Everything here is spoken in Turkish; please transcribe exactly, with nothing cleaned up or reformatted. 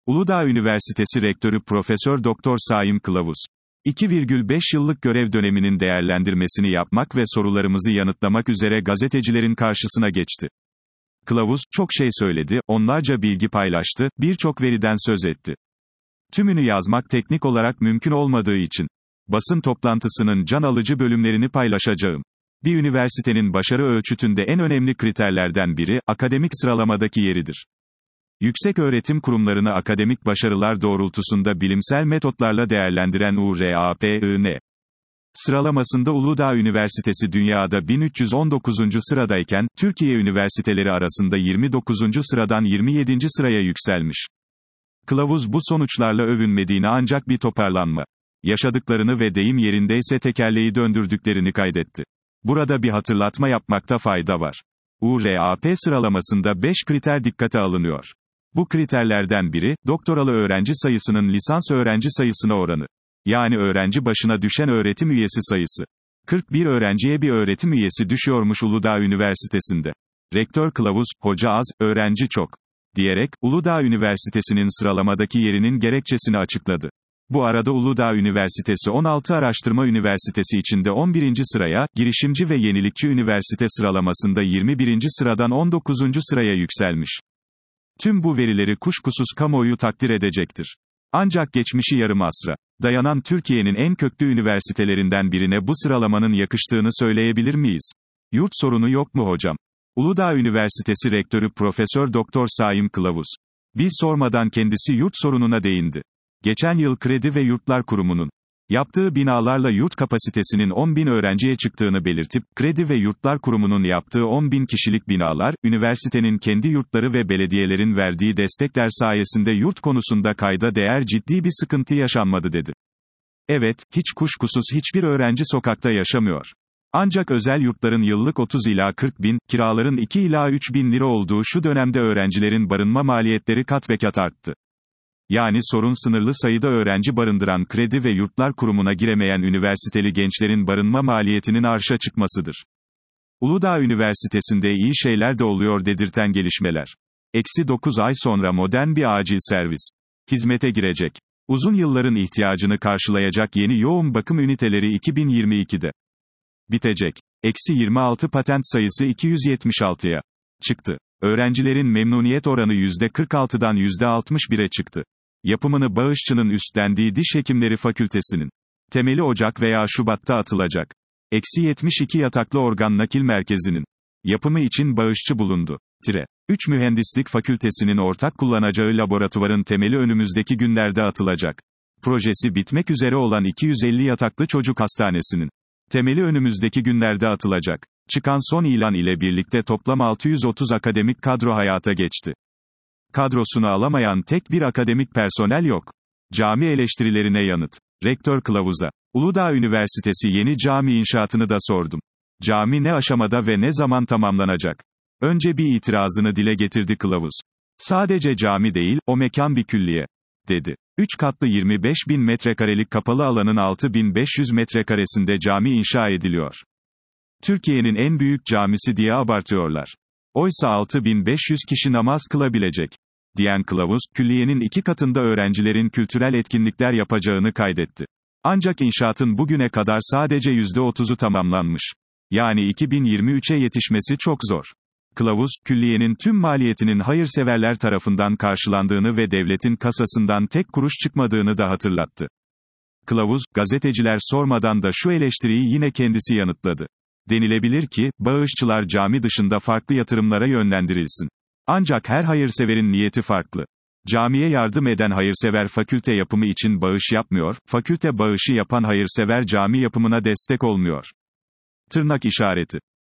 Uludağ Üniversitesi Rektörü Profesör Doktor Saim Kılavuz, iki virgül beş yıllık görev döneminin değerlendirmesini yapmak ve sorularımızı yanıtlamak üzere gazetecilerin karşısına geçti. Kılavuz, çok şey söyledi, onlarca bilgi paylaştı, birçok veriden söz etti. Tümünü yazmak teknik olarak mümkün olmadığı için, basın toplantısının can alıcı bölümlerini paylaşacağım. Bir üniversitenin başarı ölçütünde en önemli kriterlerden biri, akademik sıralamadaki yeridir. Yükseköğretim kurumlarını akademik başarılar doğrultusunda bilimsel metotlarla değerlendiren U R A P I N sıralamasında Uludağ Üniversitesi dünyada bin üç yüz on dokuzuncu sıradayken, Türkiye üniversiteleri arasında yirmi dokuzuncu sıradan yirmi yedinci sıraya yükselmiş. Kılavuz bu sonuçlarla övünmediğini ancak bir toparlanma yaşadıklarını ve deyim yerindeyse tekerleği döndürdüklerini kaydetti. Burada bir hatırlatma yapmakta fayda var. U R A P sıralamasında beş kriter dikkate alınıyor. Bu kriterlerden biri, doktoralı öğrenci sayısının lisans öğrenci sayısına oranı. Yani öğrenci başına düşen öğretim üyesi sayısı. kırk bir öğrenciye bir öğretim üyesi düşüyormuş Uludağ Üniversitesi'nde. Rektör Kılavuz, hoca az, öğrenci çok, diyerek, Uludağ Üniversitesi'nin sıralamadaki yerinin gerekçesini açıkladı. Bu arada Uludağ Üniversitesi on altı Araştırma Üniversitesi içinde on birinci sıraya, Girişimci ve Yenilikçi Üniversite sıralamasında yirmi birinci sıradan on dokuzuncu sıraya yükselmiş. Tüm bu verileri kuşkusuz kamuoyu takdir edecektir. Ancak geçmişi yarım asra dayanan Türkiye'nin en köklü üniversitelerinden birine bu sıralamanın yakıştığını söyleyebilir miyiz? Yurt sorunu yok mu hocam? Uludağ Üniversitesi Rektörü Profesör Doktor Saim Kılavuz, biz sormadan kendisi yurt sorununa değindi. Geçen yıl Kredi ve Yurtlar Kurumu'nun yaptığı binalarla yurt kapasitesinin on bin öğrenciye çıktığını belirtip, Kredi ve Yurtlar Kurumu'nun yaptığı on bin kişilik binalar, üniversitenin kendi yurtları ve belediyelerin verdiği destekler sayesinde yurt konusunda kayda değer ciddi bir sıkıntı yaşanmadı dedi. Evet, hiç kuşkusuz hiçbir öğrenci sokakta yaşamıyor. Ancak özel yurtların yıllık otuz ila kırk bin, kiraların iki ila üç bin lira olduğu şu dönemde öğrencilerin barınma maliyetleri kat ve kat arttı. Yani sorun sınırlı sayıda öğrenci barındıran Kredi ve Yurtlar Kurumu'na giremeyen üniversiteli gençlerin barınma maliyetinin arşa çıkmasıdır. Uludağ Üniversitesi'nde iyi şeyler de oluyor dedirten gelişmeler. Eksi dokuz ay sonra modern bir acil servis hizmete girecek. Uzun yılların ihtiyacını karşılayacak yeni yoğun bakım üniteleri iki bin yirmi ikide bitecek. Eksi yirmi altı patent sayısı iki yüz yetmiş altıya çıktı. Öğrencilerin memnuniyet oranı yüzde kırk altıdan yüzde altmış bire çıktı. Yapımını bağışçının üstlendiği Diş Hekimleri Fakültesinin temeli Ocak veya Şubat'ta atılacak. Eksi yetmiş iki yataklı organ nakil merkezinin yapımı için bağışçı bulundu. Tire. üç Mühendislik Fakültesinin ortak kullanacağı laboratuvarın temeli önümüzdeki günlerde atılacak. Projesi bitmek üzere olan iki yüz elli yataklı çocuk hastanesinin temeli önümüzdeki günlerde atılacak. Çıkan son ilan ile birlikte toplam altı yüz otuz akademik kadro hayata geçti. Kadrosunu alamayan tek bir akademik personel yok. Cami eleştirilerine yanıt. Rektör Kılavuz'a, Uludağ Üniversitesi yeni cami inşaatını da sordum. Cami ne aşamada ve ne zaman tamamlanacak? Önce bir itirazını dile getirdi Kılavuz. Sadece cami değil, o mekan bir külliye, dedi. üç katlı yirmi beş bin metrekarelik kapalı alanın altı bin beş yüz metrekaresinde cami inşa ediliyor. Türkiye'nin en büyük camisi diye abartıyorlar. Oysa altı bin beş yüz kişi namaz kılabilecek, diyen Kılavuz, külliyenin iki katında öğrencilerin kültürel etkinlikler yapacağını kaydetti. Ancak inşaatın bugüne kadar sadece yüzde otuzu tamamlanmış. Yani iki bin yirmi üçe yetişmesi çok zor. Kılavuz, külliyenin tüm maliyetinin hayırseverler tarafından karşılandığını ve devletin kasasından tek kuruş çıkmadığını da hatırlattı. Kılavuz, gazeteciler sormadan da şu eleştiriyi yine kendisi yanıtladı. Denilebilir ki, bağışçılar cami dışında farklı yatırımlara yönlendirilsin. Ancak her hayırseverin niyeti farklı. Camiye yardım eden hayırsever fakülte yapımı için bağış yapmıyor, fakülte bağışı yapan hayırsever cami yapımına destek olmuyor. Tırnak işareti.